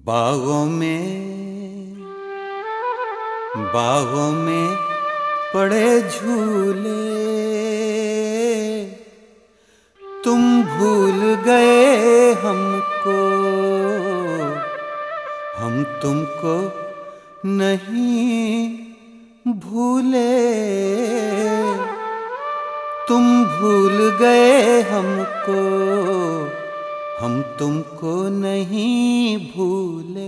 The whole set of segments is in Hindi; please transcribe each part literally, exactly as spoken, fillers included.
बागों में बागों में पड़े झूले, तुम भूल गए हमको, हम तुमको नहीं भूले। तुम भूल गए हमको, हम तुमको नहीं भूले।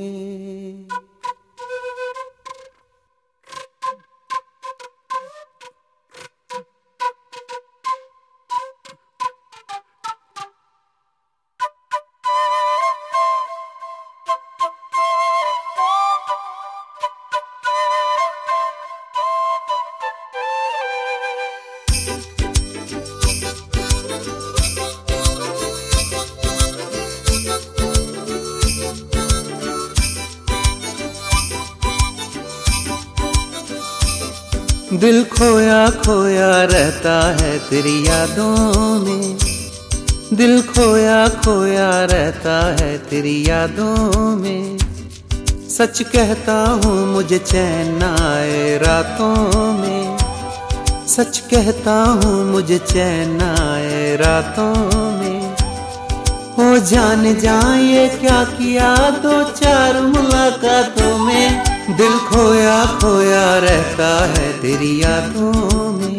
दिल खोया खोया रहता है तेरी यादों में, दिल खोया खोया रहता है तेरी यादों में। सच कहता हूँ मुझे चैन न आए रातों में, सच कहता हूँ मुझे चैन न आए रातों में। हो जाने जाए ये क्या किया दो चार मुलाकातों में, दिल खोया खोया रहता है तेरी यादों में।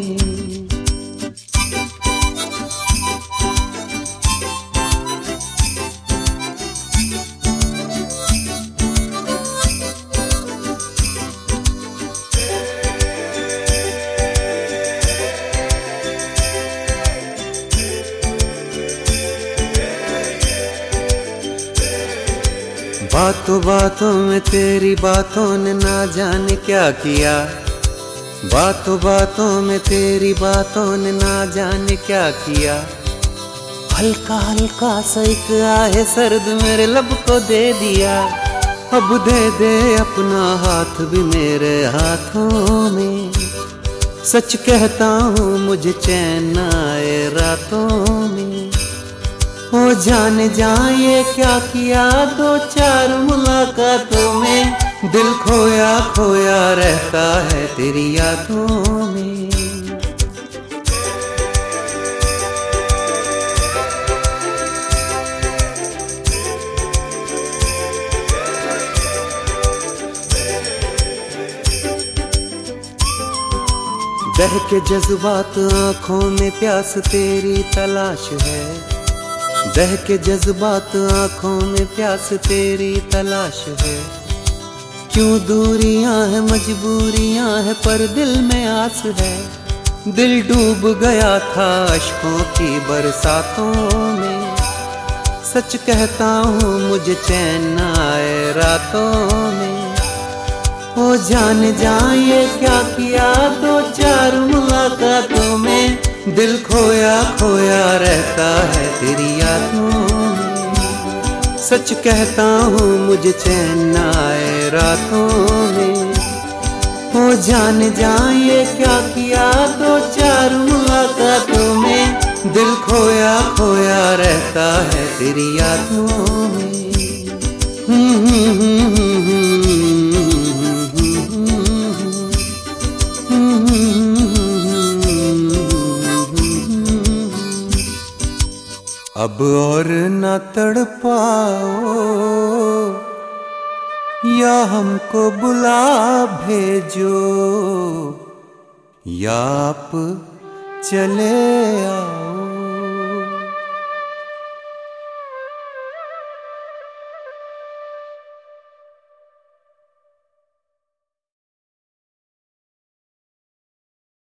बातों बातों में तेरी बातों ने ना जाने क्या किया, बातों बातों में तेरी बातों ने ना जाने क्या किया। हल्का हल्का सा एक आहे सर्द मेरे लब को दे दिया, अब दे दे अपना हाथ भी मेरे हाथों में। सच कहता हूँ मुझे चैन न आए रातों में। हो जाने जाए क्या किया दो चार मुलाकातों में, दिल खोया खोया रहता है तेरी यादों में। बहके जज्बात आँखों में प्यास तेरी तलाश है, बह के जज्बात आँखों में प्यास तेरी तलाश है। क्यों दूरियां है मजबूरियां है पर दिल में आस है। दिल डूब गया था अश्कों की बरसातों में। सच कहता हूँ मुझे चैन न आए रातों में। हो जाने जाए क्या किया दो चार मुलाकातों में, दिल खोया खोया रहता है तेरी यादों में। सच कहता हूँ मुझे चैन न आए रातों में। हो जाने जाए क्या किया दो चार मुलाकातों में, दिल खोया खोया रहता है तेरी यादों में। अब और न तड़पाओ या हमको बुला भेजो, या आप चले आओ।